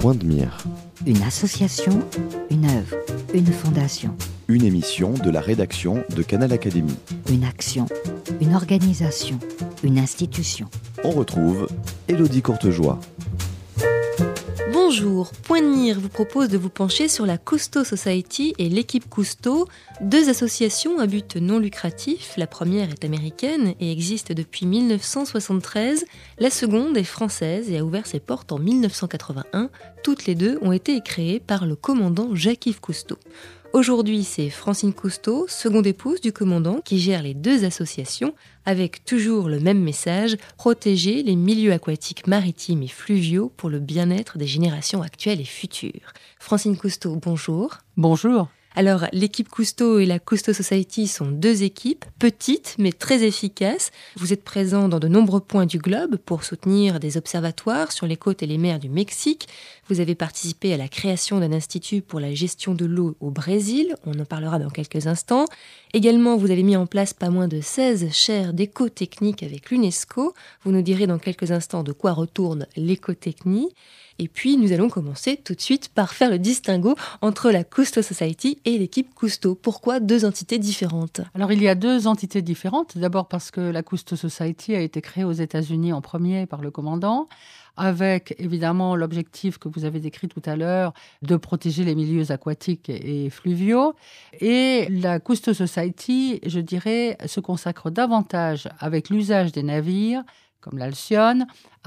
Point de mire. Une association, une œuvre, une fondation. Une émission de la rédaction de Canal Académie. Une action, une organisation, une institution. On retrouve Élodie Courtejoie. Bonjour, Point de mire vous propose de vous pencher sur la Cousteau Society et l'équipe Cousteau, deux associations à but non lucratif. La première est américaine et existe depuis 1973. La seconde est française et a ouvert ses portes en 1981. Toutes les deux ont été créées par le commandant Jacques-Yves Cousteau. Aujourd'hui, c'est Francine Cousteau, seconde épouse du commandant, qui gère les deux associations avec toujours le même message, protéger les milieux aquatiques maritimes et fluviaux pour le bien-être des générations actuelles et futures. Francine Cousteau, bonjour. Bonjour. Alors, l'équipe Cousteau et la Cousteau Society sont deux équipes, petites mais très efficaces. Vous êtes présents dans de nombreux points du globe pour soutenir des observatoires sur les côtes et les mers du Mexique. Vous avez participé à la création d'un institut pour la gestion de l'eau au Brésil. On en parlera dans quelques instants. Également, vous avez mis en place pas moins de 16 chaires d'éco-technique avec l'UNESCO. Vous nous direz dans quelques instants de quoi retourne l'écotechnie. Et puis, nous allons commencer tout de suite par faire le distinguo entre la Cousteau Society et l'équipe Cousteau. Pourquoi deux entités différentes ? Alors, il y a deux entités différentes. D'abord parce que la Cousteau Society a été créée aux États-Unis en premier par le commandant, avec évidemment l'objectif que vous avez décrit tout à l'heure de protéger les milieux aquatiques et fluviaux. Et la Cousteau Society, je dirais, se consacre davantage avec l'usage des navires, comme l'Alcyone,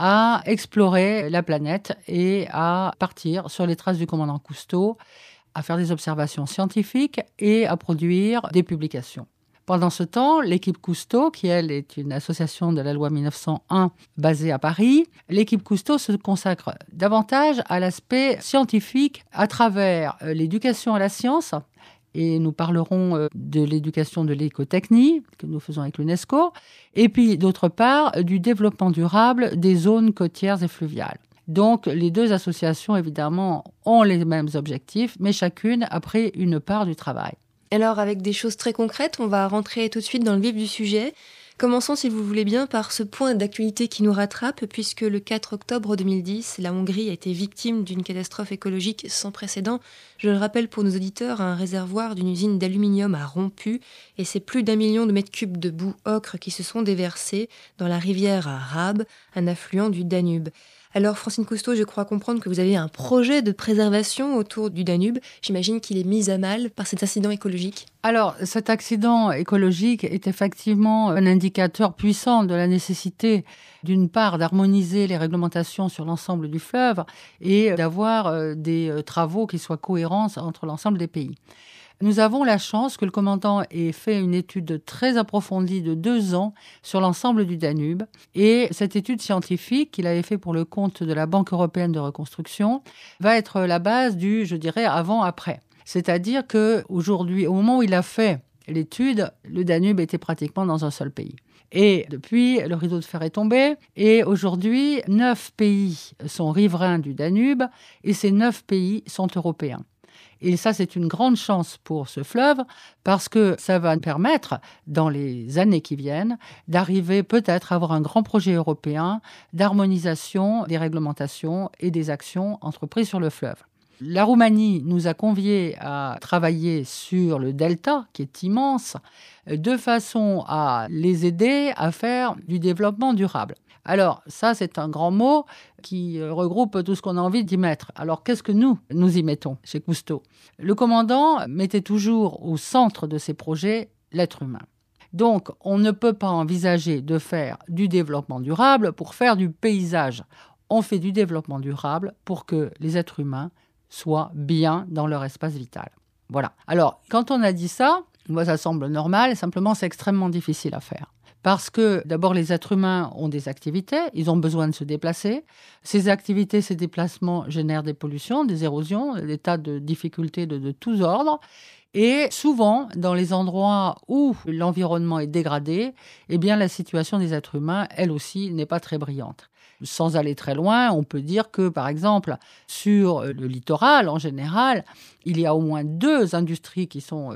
à explorer la planète et à partir sur les traces du commandant Cousteau, à faire des observations scientifiques et à produire des publications. Pendant ce temps, l'équipe Cousteau, qui elle est une association de la loi 1901 basée à Paris, l'équipe Cousteau se consacre davantage à l'aspect scientifique à travers l'éducation à la science. Et nous parlerons de l'éducation de l'écotechnie que nous faisons avec l'UNESCO, et puis d'autre part du développement durable des zones côtières et fluviales. Donc les deux associations évidemment ont les mêmes objectifs, mais chacune a pris une part du travail. Alors avec des choses très concrètes, on va rentrer tout de suite dans le vif du sujet. Commençons, si vous voulez bien, par ce point d'actualité qui nous rattrape, puisque le 4 octobre 2010, la Hongrie a été victime d'une catastrophe écologique sans précédent. Je le rappelle pour nos auditeurs, un réservoir d'une usine d'aluminium a rompu et c'est plus d'1 million de mètres cubes de boue ocre qui se sont déversés dans la rivière Rab, un affluent du Danube. Alors, Francine Cousteau, je crois comprendre que vous avez un projet de préservation autour du Danube. J'imagine qu'il est mis à mal par cet incident écologique. Alors, cet accident écologique est effectivement un indicateur puissant de la nécessité, d'une part, d'harmoniser les réglementations sur l'ensemble du fleuve et d'avoir des travaux qui soient cohérents entre l'ensemble des pays. Nous avons la chance que le commandant ait fait une étude très approfondie de 2 ans sur l'ensemble du Danube. Et cette étude scientifique qu'il avait fait pour le compte de la Banque européenne de reconstruction va être la base du, je dirais, avant-après. C'est-à-dire qu'aujourd'hui, au moment où il a fait l'étude, le Danube était pratiquement dans un seul pays. Et depuis, le rideau de fer est tombé. Et aujourd'hui, 9 pays sont riverains du Danube et ces 9 pays sont européens. Et ça, c'est une grande chance pour ce fleuve parce que ça va permettre, dans les années qui viennent, d'arriver peut-être à avoir un grand projet européen d'harmonisation des réglementations et des actions entreprises sur le fleuve. La Roumanie nous a conviés à travailler sur le delta, qui est immense, de façon à les aider à faire du développement durable. Alors, ça, c'est un grand mot qui regroupe tout ce qu'on a envie d'y mettre. Alors, qu'est-ce que nous y mettons chez Cousteau ? Le commandant mettait toujours au centre de ses projets l'être humain. Donc, on ne peut pas envisager de faire du développement durable pour faire du paysage. On fait du développement durable pour que les êtres humains soient bien dans leur espace vital. Voilà. Alors, quand on a dit ça, moi, ça semble normal, simplement, c'est extrêmement difficile à faire. Parce que, d'abord, les êtres humains ont des activités, ils ont besoin de se déplacer. Ces activités, ces déplacements génèrent des pollutions, des érosions, des tas de difficultés de tous ordres. Et souvent, dans les endroits où l'environnement est dégradé, eh bien, la situation des êtres humains, elle aussi, n'est pas très brillante. Sans aller très loin, on peut dire que, par exemple, sur le littoral, en général, il y a au moins 2 industries qui sont,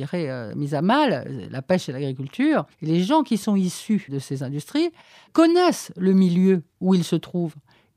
mises à mal, la pêche et l'agriculture. Et les gens qui sont issus de ces industries connaissent le milieu où ils se trouvent.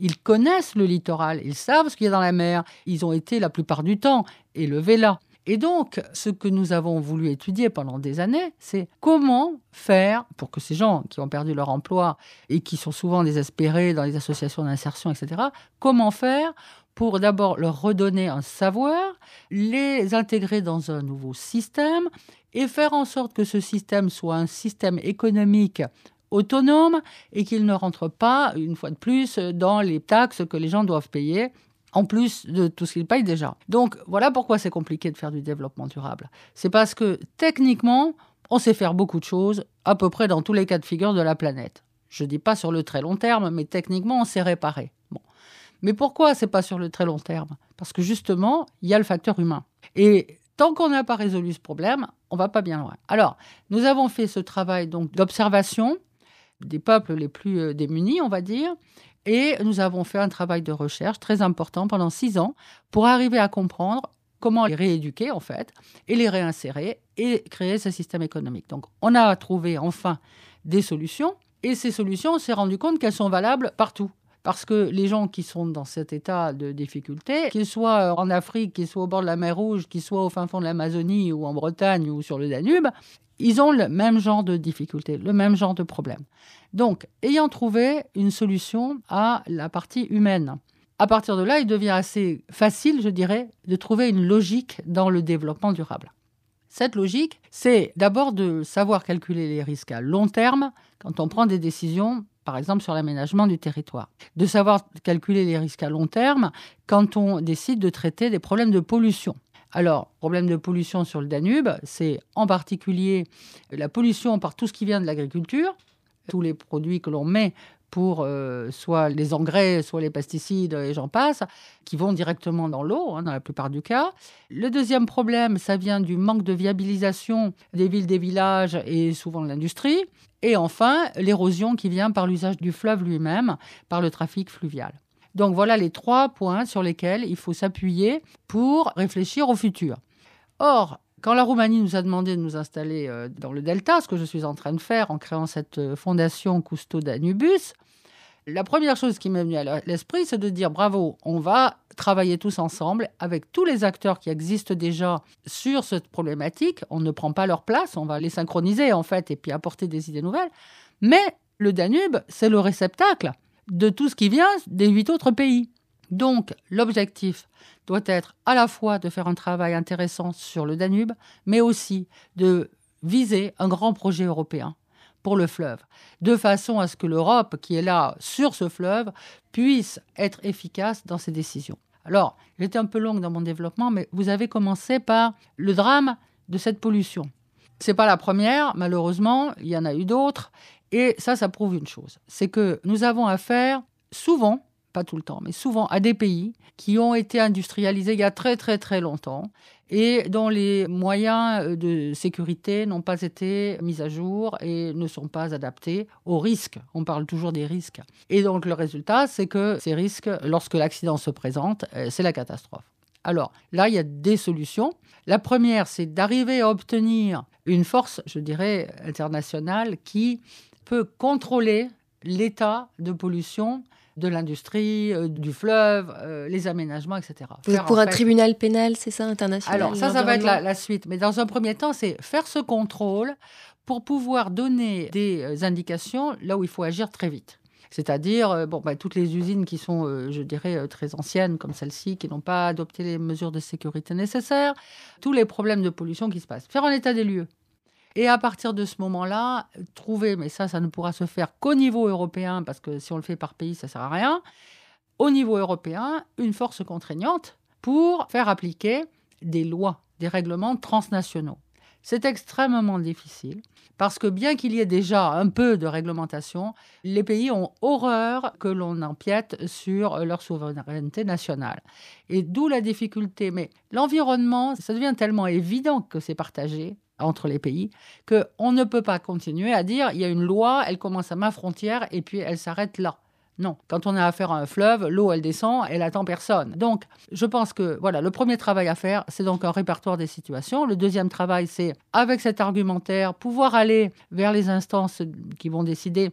Ils connaissent le littoral, ils savent ce qu'il y a dans la mer, ils ont été la plupart du temps élevés là. Et donc, ce que nous avons voulu étudier pendant des années, c'est comment faire pour que ces gens qui ont perdu leur emploi et qui sont souvent désespérés dans les associations d'insertion, etc., comment faire pour d'abord leur redonner un savoir, les intégrer dans un nouveau système et faire en sorte que ce système soit un système économique autonome et qu'il ne rentre pas, une fois de plus, dans les taxes que les gens doivent payer, en plus de tout ce qu'ils payent déjà. Donc, voilà pourquoi c'est compliqué de faire du développement durable. C'est parce que, techniquement, on sait faire beaucoup de choses, à peu près dans tous les cas de figure de la planète. Je ne dis pas sur le très long terme, mais techniquement, on sait réparer. Bon. Mais pourquoi ce n'est pas sur le très long terme ? Parce que, justement, il y a le facteur humain. Et tant qu'on n'a pas résolu ce problème, on ne va pas bien loin. Alors, nous avons fait ce travail donc, d'observation des peuples les plus démunis, on va dire, et nous avons fait un travail de recherche très important pendant 6 ans pour arriver à comprendre comment les rééduquer, en fait, et les réinsérer et créer ce système économique. Donc, on a trouvé enfin des solutions, et ces solutions, on s'est rendu compte qu'elles sont valables partout. Parce que les gens qui sont dans cet état de difficulté, qu'ils soient en Afrique, qu'ils soient au bord de la mer Rouge, qu'ils soient au fin fond de l'Amazonie ou en Bretagne ou sur le Danube, ils ont le même genre de difficultés, le même genre de problème. Donc, ayant trouvé une solution à la partie humaine, à partir de là, il devient assez facile, je dirais, de trouver une logique dans le développement durable. Cette logique, c'est d'abord de savoir calculer les risques à long terme quand on prend des décisions, par exemple sur l'aménagement du territoire. De savoir calculer les risques à long terme quand on décide de traiter des problèmes de pollution. Alors, problème de pollution sur le Danube, c'est en particulier la pollution par tout ce qui vient de l'agriculture, tous les produits que l'on met pour soit les engrais, soit les pesticides, et j'en passe, qui vont directement dans l'eau, dans la plupart du cas. Le deuxième problème, ça vient du manque de viabilisation des villes, des villages et souvent de l'industrie. Et enfin, l'érosion qui vient par l'usage du fleuve lui-même, par le trafic fluvial. Donc voilà les 3 points sur lesquels il faut s'appuyer pour réfléchir au futur. Or, quand la Roumanie nous a demandé de nous installer dans le delta, ce que je suis en train de faire en créant cette fondation Custo Danubus, la première chose qui m'est venue à l'esprit, c'est de dire bravo, on va travailler tous ensemble avec tous les acteurs qui existent déjà sur cette problématique. On ne prend pas leur place, on va les synchroniser en fait et puis apporter des idées nouvelles. Mais le Danube, c'est le réceptacle de tout ce qui vient des 8 autres pays. Donc, l'objectif doit être à la fois de faire un travail intéressant sur le Danube, mais aussi de viser un grand projet européen pour le fleuve, de façon à ce que l'Europe, qui est là sur ce fleuve, puisse être efficace dans ses décisions. Alors, j'étais un peu longue dans mon développement, mais vous avez commencé par le drame de cette pollution. Ce n'est pas la première, malheureusement, il y en a eu d'autres. Et ça prouve une chose, c'est que nous avons affaire souvent, pas tout le temps, mais souvent à des pays qui ont été industrialisés il y a très très très longtemps et dont les moyens de sécurité n'ont pas été mis à jour et ne sont pas adaptés aux risques. On parle toujours des risques. Et donc le résultat, c'est que ces risques, lorsque l'accident se présente, c'est la catastrophe. Alors là, il y a des solutions. La première, c'est d'arriver à obtenir une force, je dirais, internationale qui peut contrôler l'état de pollution de l'industrie, du fleuve, les aménagements, etc. Pour un tribunal pénal, c'est ça, international? Alors ça va être la suite. Mais dans un premier temps, c'est faire ce contrôle pour pouvoir donner des indications là où il faut agir très vite. C'est-à-dire toutes les usines qui sont, je dirais, très anciennes, comme celle-ci, qui n'ont pas adopté les mesures de sécurité nécessaires, tous les problèmes de pollution qui se passent. Faire un état des lieux. Et à partir de ce moment-là, trouver, mais ça ne pourra se faire qu'au niveau européen, parce que si on le fait par pays, ça ne sert à rien, au niveau européen, une force contraignante pour faire appliquer des lois, des règlements transnationaux. C'est extrêmement difficile, parce que bien qu'il y ait déjà un peu de réglementation, les pays ont horreur que l'on empiète sur leur souveraineté nationale. Et d'où la difficulté. Mais l'environnement, ça devient tellement évident que c'est partagé entre les pays, qu'on ne peut pas continuer à dire il y a une loi, elle commence à ma frontière et puis elle s'arrête là. Non, quand on a affaire à un fleuve, l'eau elle descend, elle attend personne. Donc je pense que le premier travail à faire, c'est donc un répertoire des situations. Le deuxième travail, c'est avec cet argumentaire, pouvoir aller vers les instances qui vont décider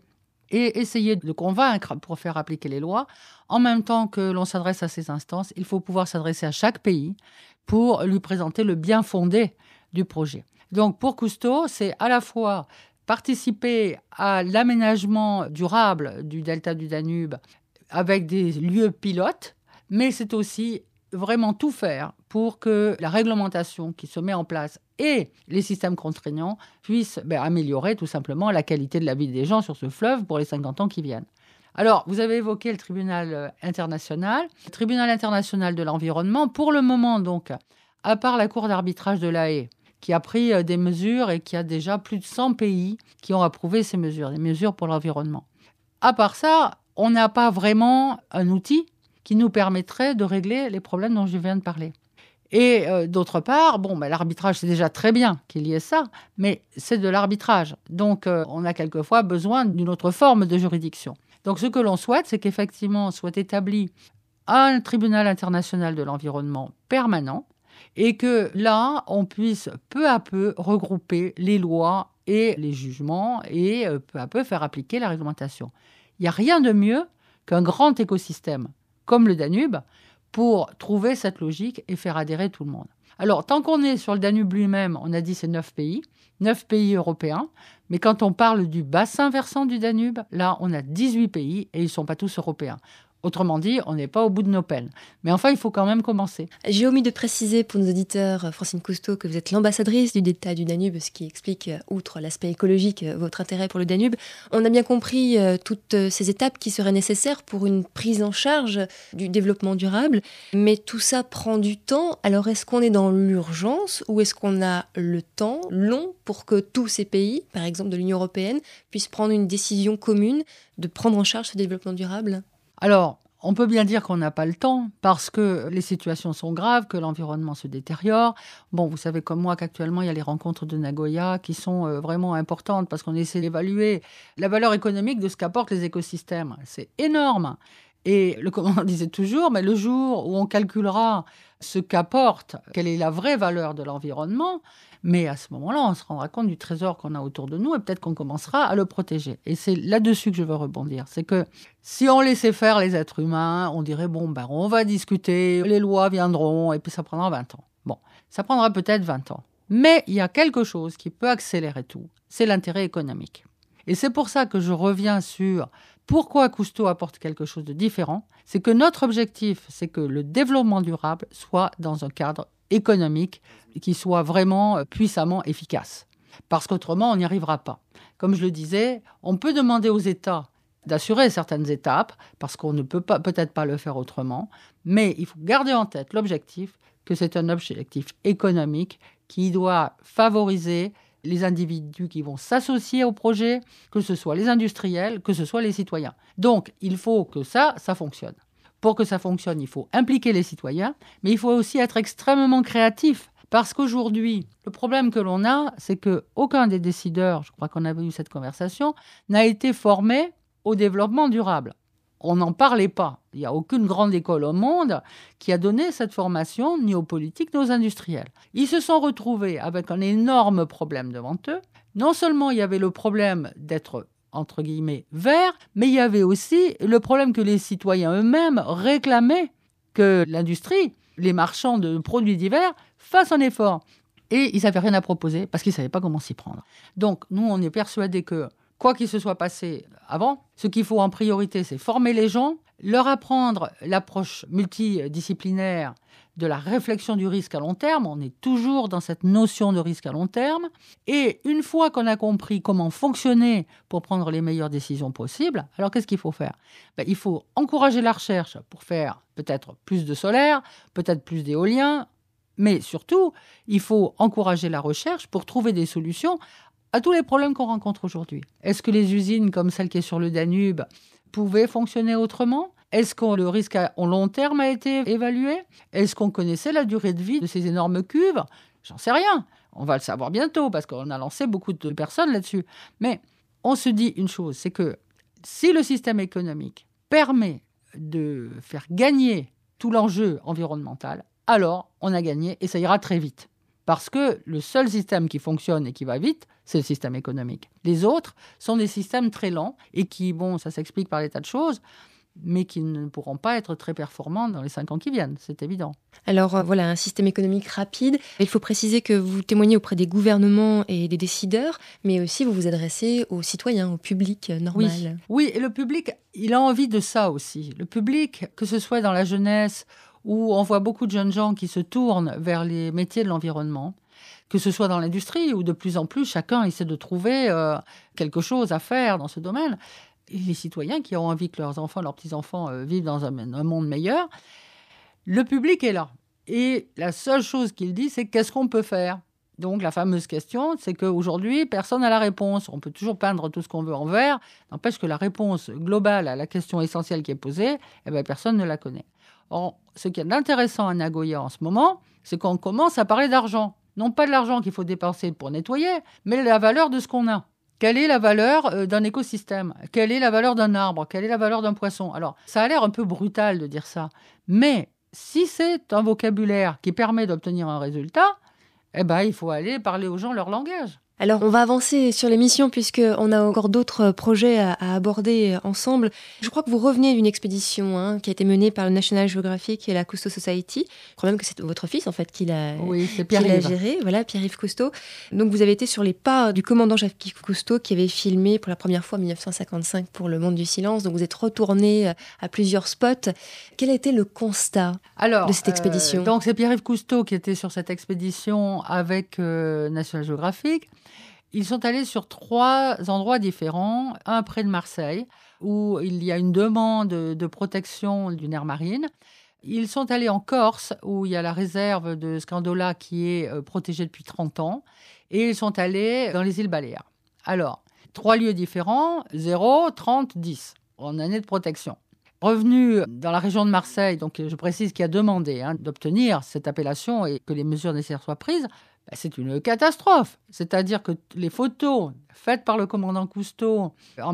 et essayer de convaincre pour faire appliquer les lois. En même temps que l'on s'adresse à ces instances, il faut pouvoir s'adresser à chaque pays pour lui présenter le bien fondé du projet. Donc pour Cousteau, c'est à la fois participer à l'aménagement durable du delta du Danube avec des lieux pilotes, mais c'est aussi vraiment tout faire pour que la réglementation qui se met en place et les systèmes contraignants puissent améliorer tout simplement la qualité de la vie des gens sur ce fleuve pour les 50 ans qui viennent. Alors, vous avez évoqué le tribunal international. Le tribunal international de l'environnement, pour le moment donc, à part la cour d'arbitrage de La Haye, qui a pris des mesures et qui a déjà plus de 100 pays qui ont approuvé ces mesures, des mesures pour l'environnement. À part ça, on n'a pas vraiment un outil qui nous permettrait de régler les problèmes dont je viens de parler. Et d'autre part, l'arbitrage, c'est déjà très bien qu'il y ait ça, mais c'est de l'arbitrage. Donc, on a quelquefois besoin d'une autre forme de juridiction. Donc, ce que l'on souhaite, c'est qu'effectivement soit établi un tribunal international de l'environnement permanent et que là, on puisse peu à peu regrouper les lois et les jugements et peu à peu faire appliquer la réglementation. Il n'y a rien de mieux qu'un grand écosystème comme le Danube pour trouver cette logique et faire adhérer tout le monde. Alors, tant qu'on est sur le Danube lui-même, on a dit c'est 9 pays européens, mais quand on parle du bassin versant du Danube, là, on a 18 pays et ils ne sont pas tous européens. Autrement dit, on n'est pas au bout de nos peines. Mais enfin, il faut quand même commencer. J'ai omis de préciser pour nos auditeurs, Francine Cousteau, que vous êtes l'ambassadrice du delta du Danube, ce qui explique, outre l'aspect écologique, votre intérêt pour le Danube. On a bien compris toutes ces étapes qui seraient nécessaires pour une prise en charge du développement durable. Mais tout ça prend du temps. Alors, est-ce qu'on est dans l'urgence ou est-ce qu'on a le temps long pour que tous ces pays, par exemple de l'Union européenne, puissent prendre une décision commune de prendre en charge ce développement durable ? Alors, on peut bien dire qu'on n'a pas le temps parce que les situations sont graves, que l'environnement se détériore. Bon, vous savez comme moi qu'actuellement, il y a les rencontres de Nagoya qui sont vraiment importantes parce qu'on essaie d'évaluer la valeur économique de ce qu'apportent les écosystèmes. C'est énorme. Et le commandant disait toujours, mais le jour où on calculera ce qu'apporte, quelle est la vraie valeur de l'environnement, mais à ce moment-là, on se rendra compte du trésor qu'on a autour de nous et peut-être qu'on commencera à le protéger. Et c'est là-dessus que je veux rebondir. C'est que si on laissait faire les êtres humains, on dirait, on va discuter, les lois viendront et puis ça prendra 20 ans. Bon, ça prendra peut-être 20 ans. Mais il y a quelque chose qui peut accélérer tout, c'est l'intérêt économique. Et c'est pour ça que je reviens sur pourquoi Cousteau apporte quelque chose de différent. C'est que notre objectif, c'est que le développement durable soit dans un cadre économique qui soit vraiment puissamment efficace. Parce qu'autrement, on n'y arrivera pas. Comme je le disais, on peut demander aux États d'assurer certaines étapes, parce qu'on ne peut peut-être pas le faire autrement, mais il faut garder en tête l'objectif que c'est un objectif économique qui doit favoriser les individus qui vont s'associer au projet, que ce soit les industriels, que ce soit les citoyens. Donc, il faut que ça fonctionne. Pour que ça fonctionne, il faut impliquer les citoyens, mais il faut aussi être extrêmement créatif. Parce qu'aujourd'hui, le problème que l'on a, c'est qu'aucun des décideurs, je crois qu'on avait eu cette conversation, n'a été formé au développement durable. On n'en parlait pas. Il n'y a aucune grande école au monde qui a donné cette formation, ni aux politiques, ni aux industriels. Ils se sont retrouvés avec un énorme problème devant eux. Non seulement il y avait le problème d'être, entre guillemets, vert, mais il y avait aussi le problème que les citoyens eux-mêmes réclamaient que l'industrie, les marchands de produits divers, fassent un effort. Et ils n'avaient rien à proposer parce qu'ils ne savaient pas comment s'y prendre. Donc, nous, on est persuadés que quoi qu'il se soit passé avant, ce qu'il faut en priorité, c'est former les gens, leur apprendre l'approche multidisciplinaire de la réflexion du risque à long terme. On est toujours dans cette notion de risque à long terme. Et une fois qu'on a compris comment fonctionner pour prendre les meilleures décisions possibles, alors qu'est-ce qu'il faut faire ? Il faut encourager la recherche pour faire peut-être plus de solaire, peut-être plus d'éolien, mais surtout, il faut encourager la recherche pour trouver des solutions à tous les problèmes qu'on rencontre aujourd'hui. Est-ce que les usines comme celle qui est sur le Danube pouvaient fonctionner autrement ? Est-ce que le risque à long terme a été évalué ? Est-ce qu'on connaissait la durée de vie de ces énormes cuves ? J'en sais rien. On va le savoir bientôt parce qu'on a lancé beaucoup de personnes là-dessus. Mais on se dit une chose, c'est que si le système économique permet de faire gagner tout l'enjeu environnemental, alors on a gagné et ça ira très vite. Parce que le seul système qui fonctionne et qui va vite, c'est le système économique. Les autres sont des systèmes très lents et qui, ça s'explique par des tas de choses, mais qui ne pourront pas être très performants dans les 5 ans qui viennent, c'est évident. Alors voilà, un système économique rapide. Il faut préciser que vous témoignez auprès des gouvernements et des décideurs, mais aussi vous vous adressez aux citoyens, au public normal. Oui, et le public, il a envie de ça aussi. Le public, que ce soit dans la jeunesse, où on voit beaucoup de jeunes gens qui se tournent vers les métiers de l'environnement, que ce soit dans l'industrie, où de plus en plus, chacun essaie de trouver quelque chose à faire dans ce domaine. Et les citoyens qui ont envie que leurs enfants, leurs petits-enfants vivent dans un monde meilleur, le public est là. Et la seule chose qu'il dit, c'est qu'est-ce qu'on peut faire ? Donc la fameuse question, c'est qu'aujourd'hui, personne n'a la réponse. On peut toujours peindre tout ce qu'on veut en vert, n'empêche que la réponse globale à la question essentielle qui est posée, personne ne la connaît. Or, ce qui est d'intéressant à Nagoya en ce moment, c'est qu'on commence à parler d'argent. Non pas de l'argent qu'il faut dépenser pour nettoyer, mais la valeur de ce qu'on a. Quelle est la valeur d'un écosystème ? Quelle est la valeur d'un arbre ? Quelle est la valeur d'un poisson ? Alors, ça a l'air un peu brutal de dire ça, mais si c'est un vocabulaire qui permet d'obtenir un résultat, il faut aller parler aux gens leur langage. Alors, on va avancer sur l'émission puisqu'on a encore d'autres projets à aborder ensemble. Je crois que vous revenez d'une expédition qui a été menée par le National Geographic et la Cousteau Society. Je crois même que c'est votre fils, en fait, qui l'a géré. Voilà, Pierre-Yves Cousteau. Donc, vous avez été sur les pas du commandant Jacques Cousteau qui avait filmé pour la première fois en 1955 pour Le Monde du Silence. Donc, vous êtes retourné à plusieurs spots. Quel a été le constat de cette expédition ? Donc, c'est Pierre-Yves Cousteau qui était sur cette expédition avec National Geographic. Ils sont allés sur 3 endroits différents, un près de Marseille, où il y a une demande de protection d'une aire marine. Ils sont allés en Corse, où il y a la réserve de Scandola qui est protégée depuis 30 ans. Et ils sont allés dans les îles Baléares. Alors, 3 lieux différents, 0, 30, 10, en année de protection. Revenu dans la région de Marseille, donc je précise qu'il a demandé d'obtenir cette appellation et que les mesures nécessaires soient prises, c'est une catastrophe. C'est-à-dire que les photos faites par le commandant Cousteau en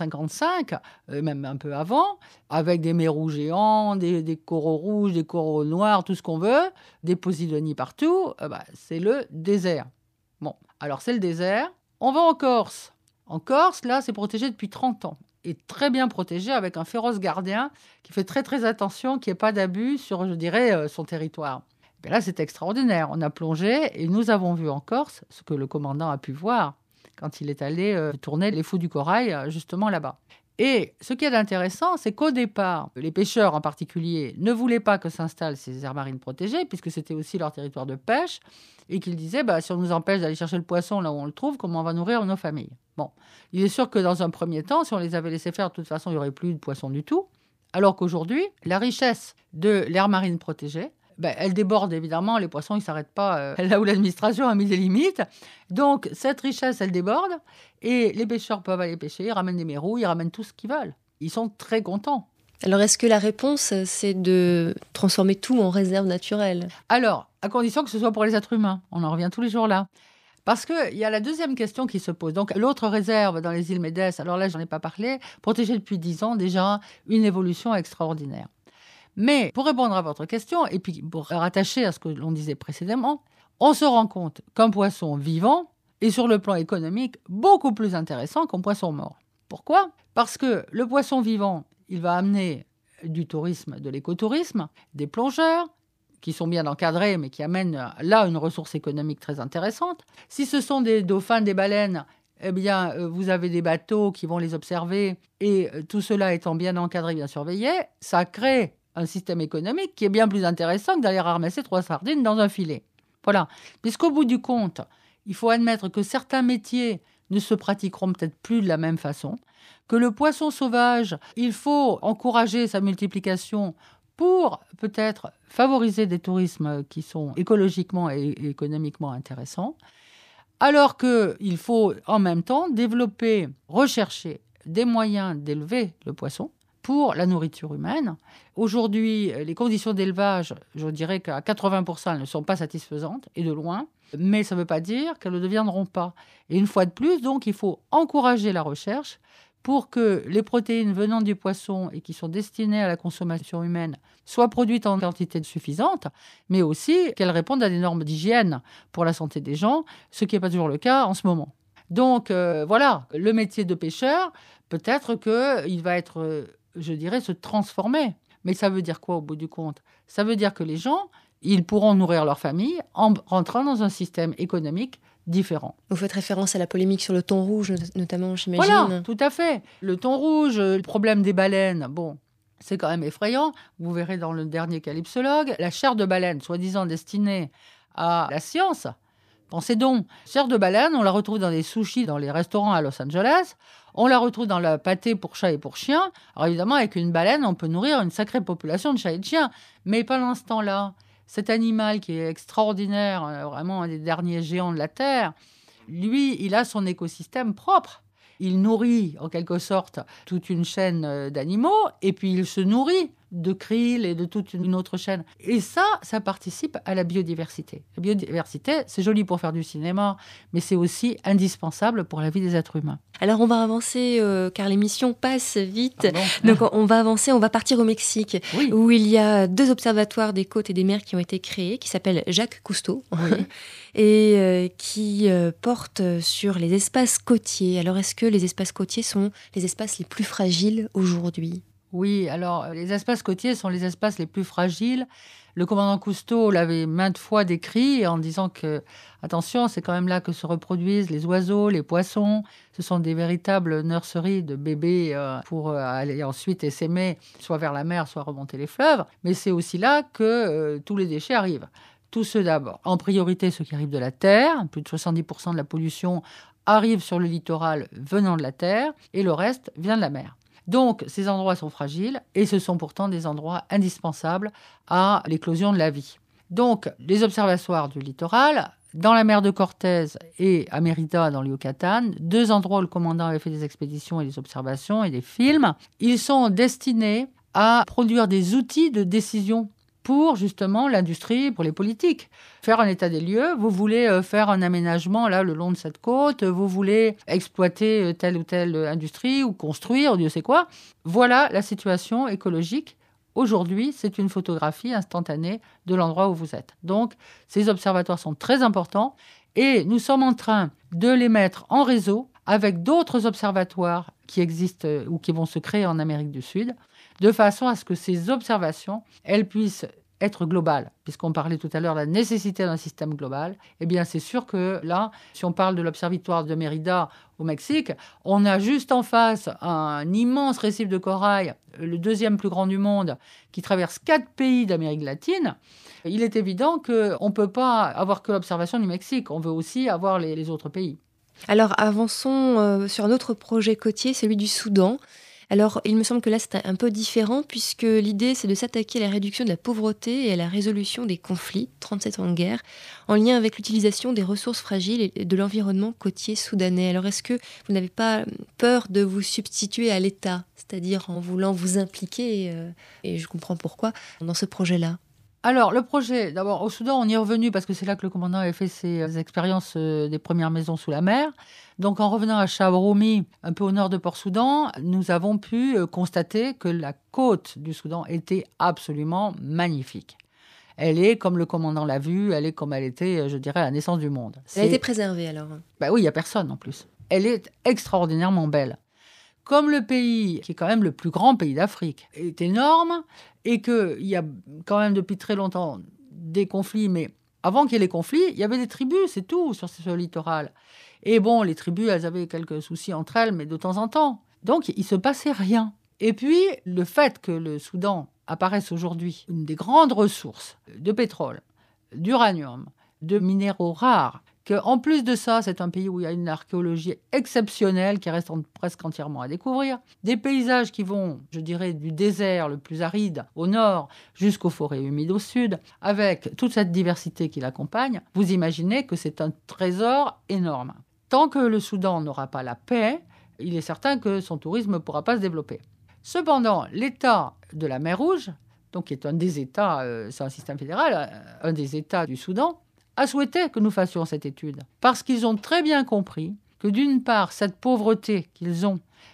1955, même un peu avant, avec des mérous géants, des coraux rouges, des coraux noirs, tout ce qu'on veut, des posidonies partout, c'est le désert. Bon, alors c'est le désert. On va en Corse. En Corse, là, c'est protégé depuis 30 ans. Et très bien protégé avec un féroce gardien qui fait très très attention qu'il n'y ait pas d'abus sur, son territoire. Et là, c'est extraordinaire. On a plongé et nous avons vu en Corse ce que le commandant a pu voir quand il est allé tourner les Fous du Corail, justement là-bas. Et ce qui est intéressant, c'est qu'au départ, les pêcheurs en particulier ne voulaient pas que s'installent ces aires marines protégées, puisque c'était aussi leur territoire de pêche, et qu'ils disaient, si on nous empêche d'aller chercher le poisson là où on le trouve, comment on va nourrir nos familles ? Bon, il est sûr que dans un premier temps, si on les avait laissés faire, de toute façon, il n'y aurait plus de poissons du tout. Alors qu'aujourd'hui, la richesse de l'aire marine protégée, elle déborde évidemment, les poissons ils ne s'arrêtent pas là où l'administration a mis des limites. Donc cette richesse, elle déborde et les pêcheurs peuvent aller pêcher, ils ramènent des mérous, ils ramènent tout ce qu'ils veulent. Ils sont très contents. Alors est-ce que la réponse, c'est de transformer tout en réserve naturelle ? Alors, à condition que ce soit pour les êtres humains. On en revient tous les jours là. Parce qu'il y a la deuxième question qui se pose. Donc l'autre réserve dans les îles Médès, alors là je n'en ai pas parlé, protégée depuis 10 ans, déjà une évolution extraordinaire. Mais pour répondre à votre question, et puis pour rattacher à ce que l'on disait précédemment, on se rend compte qu'un poisson vivant est sur le plan économique beaucoup plus intéressant qu'un poisson mort. Pourquoi ? Parce que le poisson vivant, il va amener du tourisme, de l'écotourisme, des plongeurs qui sont bien encadrés mais qui amènent là une ressource économique très intéressante. Si ce sont des dauphins, des baleines, vous avez des bateaux qui vont les observer et tout cela étant bien encadré, bien surveillé, ça crée un système économique qui est bien plus intéressant que d'aller ramasser 3 sardines dans un filet. Voilà. Puisqu'au bout du compte, il faut admettre que certains métiers ne se pratiqueront peut-être plus de la même façon, que le poisson sauvage, il faut encourager sa multiplication pour peut-être favoriser des tourismes qui sont écologiquement et économiquement intéressants, alors qu'il faut en même temps développer, rechercher des moyens d'élever le poisson pour la nourriture humaine. Aujourd'hui, les conditions d'élevage, je dirais qu'à 80%, elles ne sont pas satisfaisantes, et de loin, mais ça ne veut pas dire qu'elles ne le deviendront pas. Et une fois de plus, donc, il faut encourager la recherche pour que les protéines venant du poisson et qui sont destinées à la consommation humaine soient produites en quantité suffisante, mais aussi qu'elles répondent à des normes d'hygiène pour la santé des gens, ce qui n'est pas toujours le cas en ce moment. Donc voilà, le métier de pêcheur, peut-être qu'il va être, se transformer. Mais ça veut dire quoi au bout du compte ? Ça veut dire que les gens, ils pourront nourrir leur famille en rentrant dans un système économique différent. Vous faites référence à la polémique sur le thon rouge, notamment, j'imagine. Voilà, tout à fait. Le thon rouge, le problème des baleines, bon, c'est quand même effrayant. Vous verrez dans le dernier Calypsologue, la chair de baleine, soi-disant destinée à la science. Pensez donc, chair de baleine, on la retrouve dans des sushis dans les restaurants à Los Angeles. On la retrouve dans le pâté pour chats et pour chiens. Alors évidemment, avec une baleine, on peut nourrir une sacrée population de chats et de chiens. Mais pendant ce temps-là, cet animal qui est extraordinaire, vraiment un des derniers géants de la Terre, lui, il a son écosystème propre. Il nourrit, en quelque sorte, toute une chaîne d'animaux, et puis il se nourrit de krill et de toute une autre chaîne. Et ça participe à la biodiversité. La biodiversité, c'est joli pour faire du cinéma, mais c'est aussi indispensable pour la vie des êtres humains. Alors on va avancer, car l'émission passe vite. Pardon. Donc on va avancer, on va partir au Mexique, Oui. où il y a 2 observatoires des côtes et des mers qui ont été créés, qui s'appellent Jacques Cousteau, Oui. et qui portent sur les espaces côtiers. Alors est-ce que les espaces côtiers sont les espaces les plus fragiles aujourd'hui ? Oui, alors les espaces côtiers sont les espaces les plus fragiles. Le commandant Cousteau l'avait maintes fois décrit en disant que, attention, c'est quand même là que se reproduisent les oiseaux, les poissons. Ce sont des véritables nurseries de bébés pour aller ensuite essaimer, soit vers la mer, soit remonter les fleuves. Mais c'est aussi là que tous les déchets arrivent. Tous ceux d'abord. En priorité, ceux qui arrivent de la terre. Plus de 70% de la pollution arrive sur le littoral venant de la terre et le reste vient de la mer. Donc, ces endroits sont fragiles et ce sont pourtant des endroits indispensables à l'éclosion de la vie. Donc, les observatoires du littoral, dans la mer de Cortés et à Mérida, dans le Yucatan, 2 endroits où le commandant avait fait des expéditions et des observations et des films, ils sont destinés à produire des outils de décision pour justement l'industrie, pour les politiques. Faire un état des lieux, vous voulez faire un aménagement là le long de cette côte, vous voulez exploiter telle ou telle industrie ou construire, Dieu sait quoi. Voilà la situation écologique. Aujourd'hui, c'est une photographie instantanée de l'endroit où vous êtes. Donc, ces observatoires sont très importants et nous sommes en train de les mettre en réseau avec d'autres observatoires qui existent ou qui vont se créer en Amérique du Sud, de façon à ce que ces observations, elles puissent être globales. Puisqu'on parlait tout à l'heure de la nécessité d'un système global, eh bien c'est sûr que là, si on parle de l'observatoire de Mérida au Mexique, on a juste en face un immense récif de corail, le 2e plus grand du monde, qui traverse 4 pays d'Amérique latine. Il est évident qu'on ne peut pas avoir que l'observation du Mexique, on veut aussi avoir les autres pays. Alors avançons sur un autre projet côtier, celui du Soudan. Alors, il me semble que là, c'est un peu différent, puisque l'idée, c'est de s'attaquer à la réduction de la pauvreté et à la résolution des conflits, 37 ans de guerre, en lien avec l'utilisation des ressources fragiles et de l'environnement côtier soudanais. Alors, est-ce que vous n'avez pas peur de vous substituer à l'État, c'est-à-dire en voulant vous impliquer, et je comprends pourquoi, dans ce projet-là ? Alors, le projet, d'abord, au Soudan, on y est revenu parce que c'est là que le commandant avait fait ses expériences des premières maisons sous la mer. Donc, en revenant à Chabroni, un peu au nord de Port-Soudan, nous avons pu constater que la côte du Soudan était absolument magnifique. Elle est, comme le commandant l'a vu, elle est comme elle était, je dirais, à la naissance du monde. Elle a été préservée, alors ? Oui, il n'y a personne en plus. Elle est extraordinairement belle. Comme le pays, qui est quand même le plus grand pays d'Afrique, est énorme et qu'il y a quand même depuis très longtemps des conflits, mais avant qu'il y ait les conflits, il y avait des tribus, c'est tout, sur ce littoral. Et bon, les tribus, elles avaient quelques soucis entre elles, mais de temps en temps. Donc, il ne se passait rien. Et puis, le fait que le Soudan apparaisse aujourd'hui une des grandes ressources de pétrole, d'uranium, de minéraux rares, qu'en plus de ça, c'est un pays où il y a une archéologie exceptionnelle qui reste presque entièrement à découvrir. Des paysages qui vont, je dirais, du désert le plus aride au nord jusqu'aux forêts humides au sud, avec toute cette diversité qui l'accompagne. Vous imaginez que c'est un trésor énorme. Tant que le Soudan n'aura pas la paix, il est certain que son tourisme ne pourra pas se développer. Cependant, l'État de la mer Rouge, donc qui est un des États, c'est un système fédéral, un des États du Soudan, a souhaité que nous fassions cette étude. Parce qu'ils ont très bien compris que d'une part, cette pauvreté qu'ils ont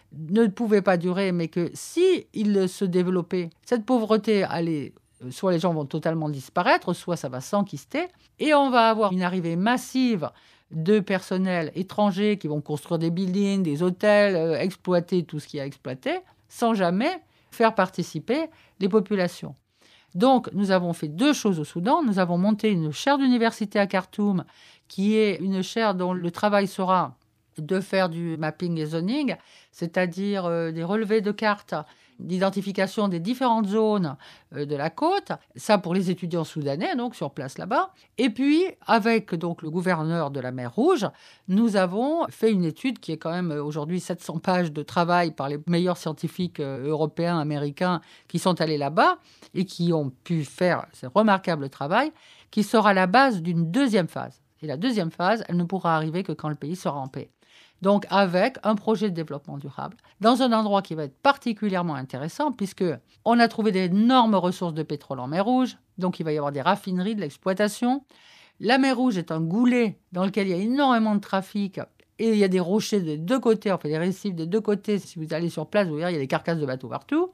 ne pouvait pas durer, mais que si il se développait, cette pauvreté allait, soit les gens vont totalement disparaître, soit ça va s'enquister, et on va avoir une arrivée massive de personnel étranger qui vont construire des buildings, des hôtels, exploiter tout ce qu'il y a à exploiter, sans jamais faire participer les populations. Donc, nous avons fait 2 choses au Soudan. Nous avons monté une chaire d'université à Khartoum, qui est une chaire dont le travail sera de faire du mapping et zoning, c'est-à-dire des relevés de cartes d'identification des différentes zones de la côte, ça pour les étudiants soudanais, donc sur place là-bas. Et puis, avec donc le gouverneur de la mer Rouge, nous avons fait une étude qui est quand même aujourd'hui 700 pages de travail par les meilleurs scientifiques européens, américains qui sont allés là-bas et qui ont pu faire ce remarquable travail, qui sera la base d'une 2e phase. Et la 2e phase, elle ne pourra arriver que quand le pays sera en paix. Donc avec un projet de développement durable, dans un endroit qui va être particulièrement intéressant, puisqu'on a trouvé d'énormes ressources de pétrole en mer Rouge, donc il va y avoir des raffineries, de l'exploitation. La mer Rouge est un goulet dans lequel il y a énormément de trafic, et il y a des rochers des 2 côtés, enfin des récifs des 2 côtés. Si vous allez sur place, vous verrez, il y a des carcasses de bateaux partout.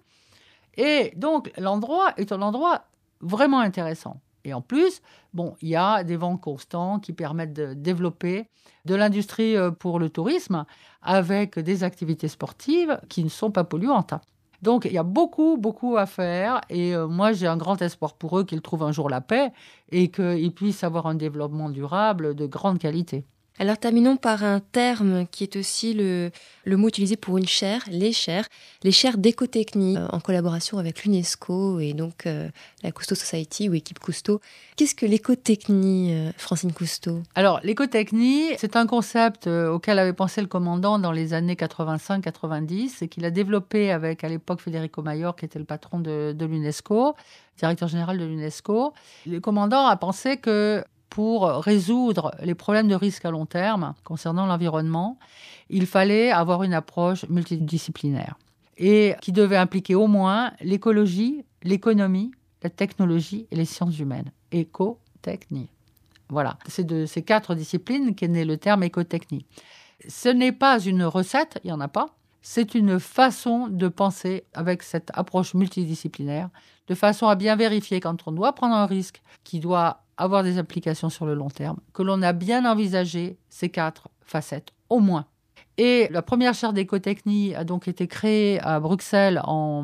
Et donc l'endroit est un endroit vraiment intéressant. Et en plus, il y a des vents constants qui permettent de développer de l'industrie pour le tourisme avec des activités sportives qui ne sont pas polluantes. Donc, il y a beaucoup, beaucoup à faire. Et moi, j'ai un grand espoir pour eux qu'ils trouvent un jour la paix et qu'ils puissent avoir un développement durable de grande qualité. Alors terminons par un terme qui est aussi le mot utilisé pour une chaire, les chaires d'écotechnie, en collaboration avec l'UNESCO et donc la Cousteau Society ou équipe Cousteau. Qu'est-ce que l'écotechnie, Francine Cousteau ? Alors l'écotechnie, c'est un concept auquel avait pensé le commandant dans les années 85-90 et qu'il a développé avec à l'époque Federico Mayor qui était le patron de l'UNESCO, directeur général de l'UNESCO. Le commandant a pensé que pour résoudre les problèmes de risque à long terme concernant l'environnement, il fallait avoir une approche multidisciplinaire et qui devait impliquer au moins l'écologie, l'économie, la technologie et les sciences humaines. Écotechnie. Voilà, c'est de ces 4 disciplines qu'est né le terme écotechnie. Ce n'est pas une recette, il n'y en a pas. C'est une façon de penser avec cette approche multidisciplinaire, de façon à bien vérifier quand on doit prendre un risque qui doit avoir des implications sur le long terme, que l'on a bien envisagé ces 4 facettes, au moins. Et la première chaire d'écotechnie a donc été créée à Bruxelles en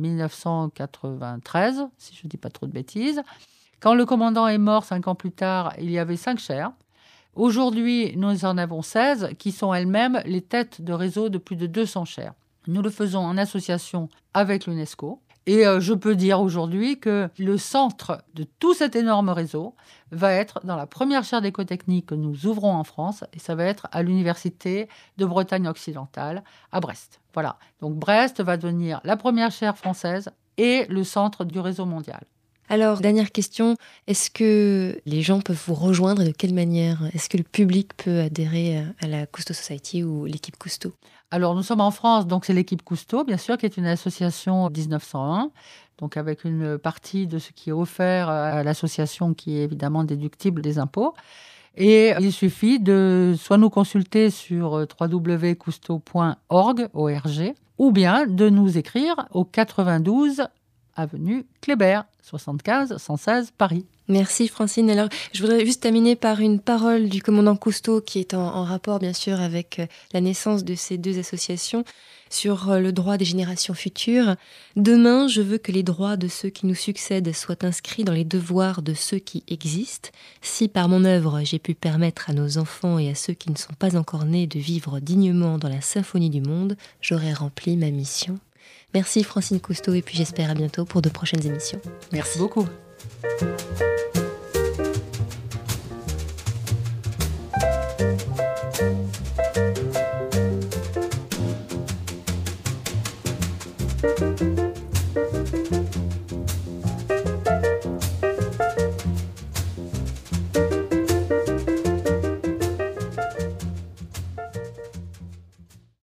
1993, si je ne dis pas trop de bêtises. Quand le commandant est mort 5 ans plus tard, il y avait 5 chaires. Aujourd'hui, nous en avons 16 qui sont elles-mêmes les têtes de réseau de plus de 200 chaires. Nous le faisons en association avec l'UNESCO. Et je peux dire aujourd'hui que le centre de tout cet énorme réseau va être dans la première chaire d'écotechnie que nous ouvrons en France, et ça va être à l'Université de Bretagne occidentale, à Brest. Voilà. Donc Brest va devenir la première chaire française et le centre du réseau mondial. Alors, dernière question, est-ce que les gens peuvent vous rejoindre et de quelle manière ? Est-ce que le public peut adhérer à la Cousteau Society ou l'équipe Cousteau ? Alors, nous sommes en France, donc c'est l'équipe Cousteau, bien sûr, qui est une association 1901, donc avec une partie de ce qui est offert à l'association qui est évidemment déductible des impôts. Et il suffit de soit nous consulter sur www.cousteau.org, ou bien de nous écrire au 92 avenue Kléber, 75 116 Paris. Merci Francine. Alors, je voudrais juste terminer par une parole du commandant Cousteau qui est en rapport bien sûr avec la naissance de ces 2 associations sur le droit des générations futures. Demain, je veux que les droits de ceux qui nous succèdent soient inscrits dans les devoirs de ceux qui existent. Si par mon œuvre, j'ai pu permettre à nos enfants et à ceux qui ne sont pas encore nés de vivre dignement dans la symphonie du monde, j'aurai rempli ma mission. Merci Francine Cousteau et puis j'espère à bientôt pour de prochaines émissions. Merci beaucoup.